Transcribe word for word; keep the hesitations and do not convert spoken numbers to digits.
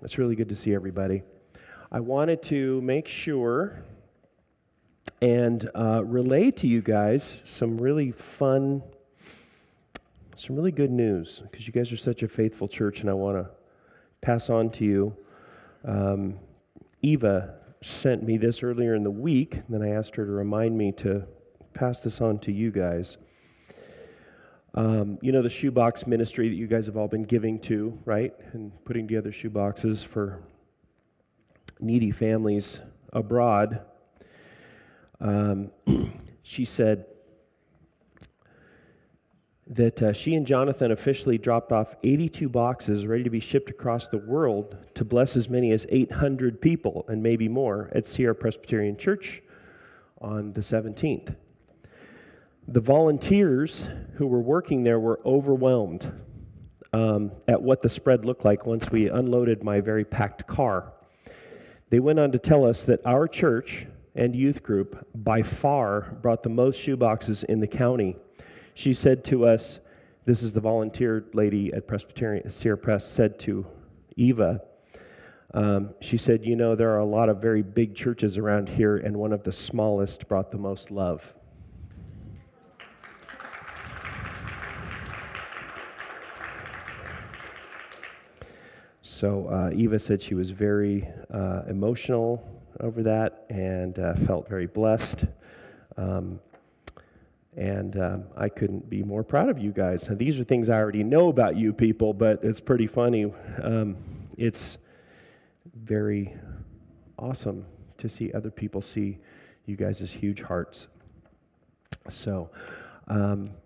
It's really good to see everybody. I wanted to make sure and uh, relay to you guys some really fun, some really good news, because you guys are such a faithful church, and I want to pass on to you. Um, Eva sent me this earlier in the week, and then I asked her to remind me to pass this on to you guys. Um, you know the shoebox ministry that you guys have all been giving to, right? And putting together shoeboxes for needy families abroad. Um, she said that uh, she and Jonathan officially dropped off eighty-two boxes ready to be shipped across the world to bless as many as eight hundred people and maybe more at Sierra Presbyterian Church on the seventeenth. The volunteers who were working there were overwhelmed um, at what the spread looked like once we unloaded my very packed car. They went on to tell us that our church and youth group by far brought the most shoeboxes in the county. She said to us, this is the volunteer lady at Presbyterian, Sierra Press, said to Eva, um, she said, you know, there are a lot of very big churches around here, and one of the smallest brought the most love. So uh, Eva said she was very uh, emotional over that and uh, felt very blessed. Um, and um, I couldn't be more proud of you guys. Now, these are things I already know about you people, but it's pretty funny. Um, it's very awesome to see other people see you guys as huge hearts. So um,